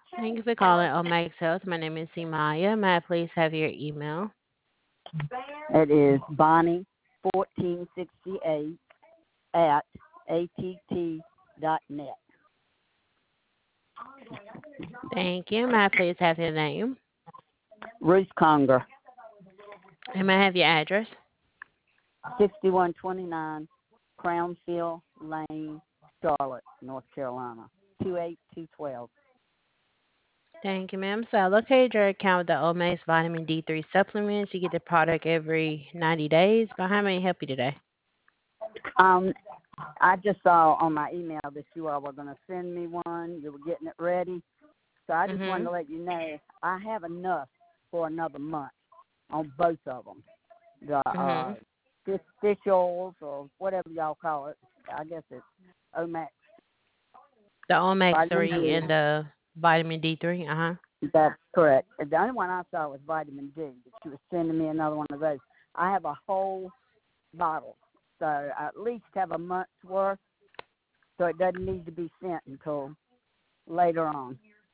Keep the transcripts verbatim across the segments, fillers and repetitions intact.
Thank you for calling Omax Health. My name is Simaya. May I please have your email? It is Bonnie fourteen sixty eight at att dot net. Thank you. May I please have your name? Ruth Conger, And may I have your address? sixty one twenty nine Crownfield Lane, Charlotte, North Carolina, two eight two twelve. Thank you, ma'am. So I located your account with the Omax Vitamin D three supplements. You get the product every ninety days. But how may I help you today? Um, I just saw on my email that you all were going to send me one. You were getting it ready. So I just wanted Mm-hmm. to let you know I have enough for another month on both of them. The uh, Mm-hmm. fish, fish oils or whatever y'all call it. I guess it's Omax The Omax vitamin three D. and the vitamin D three. Uh-huh. That's correct. The only one I saw was vitamin D. But she was sending me another one of those. I have a whole bottle, so I at least have a month's worth. So it doesn't need to be sent until later on.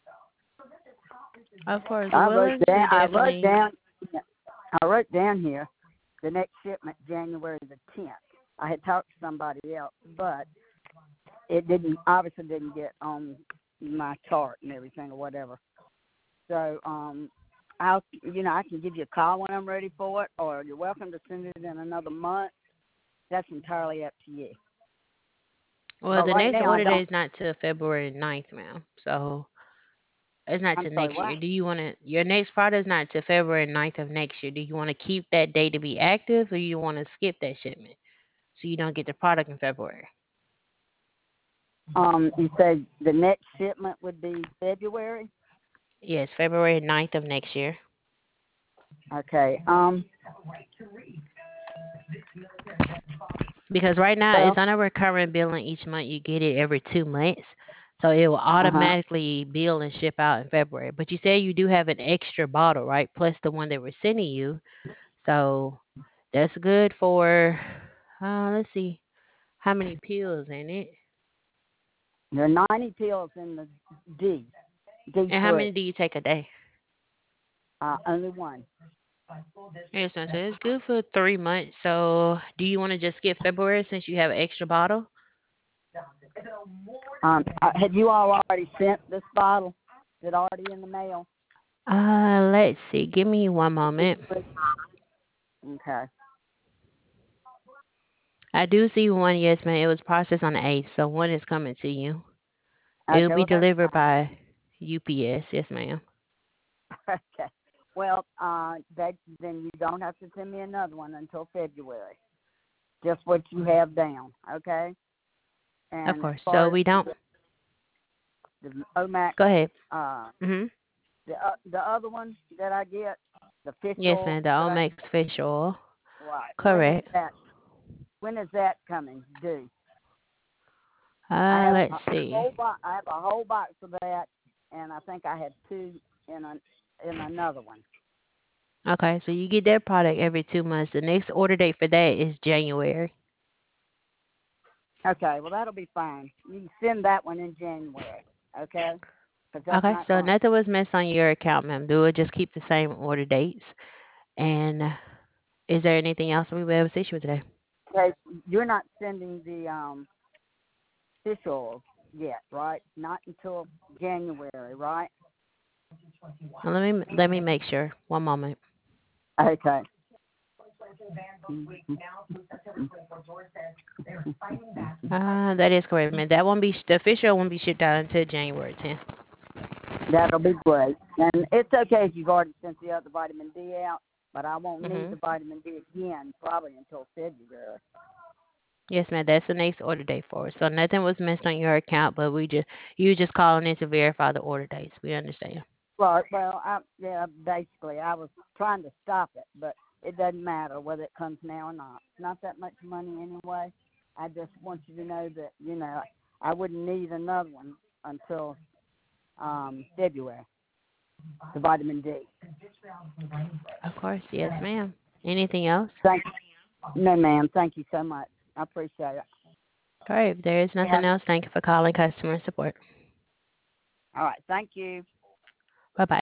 Of course. I wrote Willing to down. I wrote definitely. down. I wrote down here the next shipment January the tenth. I had talked to somebody else, but it didn't obviously didn't get on my chart and everything or whatever. So um, I'll you know I can give you a call when I'm ready for it, or you're welcome to send it in another month. That's entirely up to you. Well, But the right next now I order date don't. is not till February ninth, ma'am. So it's not I'm till sorry. next year. What? Do you want to, your next product is not till February ninth of next year. Do you want to keep that date to be active or you want to skip that shipment so you don't get the product in February? Um, you said the next shipment would be February. Yes, February ninth of next year. Okay. Um. Because right now it's Well. on a recurring billing each month. You get it every two months. So it will Uh huh. automatically bill and ship out in February. But you say you do have an extra bottle, right? Plus the one they were sending you. So that's good for, uh, let's see, how many pills in it? There are ninety pills in the D, And how D3. many do you take a day? Uh, only one. Yes, ma'am. So it's good for three months. So do you want to just skip February since you have an extra bottle? Um, uh, had you all already sent this bottle? Is it already in the mail? Uh, let's see. Give me one moment. Okay. I do see one. Yes, ma'am. It was processed on the eighth, so one is coming to you. It will Okay, be well, that's delivered by U P S. Yes, ma'am. fine. Okay. Well, uh, that, then you don't have to send me another one until February. Just what you have down, okay? Of And as course. So far as we don't. the Omax, Go ahead. uh, Mhm. the uh, the other one that I get, the fish Yes, oil ma'am. The that I Omex fish oil. right. When is Correct. that? When is that coming due? I Uh, have let's a see. whole box. I have a whole box of that, and I think I had two in a, in another one. Okay, so you get that product every two months. The next order date for that is January. Okay, well that'll be fine. You can send that one in January, okay? Because that's Okay, not so going. nothing was missed on your account, ma'am. Do it. Just keep the same order dates. And is there anything else we will be able to assist you with today? Okay, you're not sending the um, fish oil yet, right? Not until January, right? Now, let me let me make sure. One moment. Okay. Uh, that is correct, ma'am. That won't be the official won't be shipped out until January tenth. That'll be great. And it's okay if you've already sent the other vitamin D out, but I won't need the Mhm. vitamin D again probably until February. Yes, ma'am. That's the next order date for us. So nothing was missed on your account, but we just you just calling in to verify the order dates. We understand. Right. Well, I, yeah, basically, I was trying to stop it, but it doesn't matter whether it comes now or not. It's not that much money anyway. I just want you to know that, you know, I wouldn't need another one until um, February, the vitamin D. Of course. Yes, ma'am. Anything else? Thank No, ma'am. Thank you so much. I appreciate it. All right. If there is Yeah. nothing else, thank you for calling customer support. All right. Thank you. Bye bye.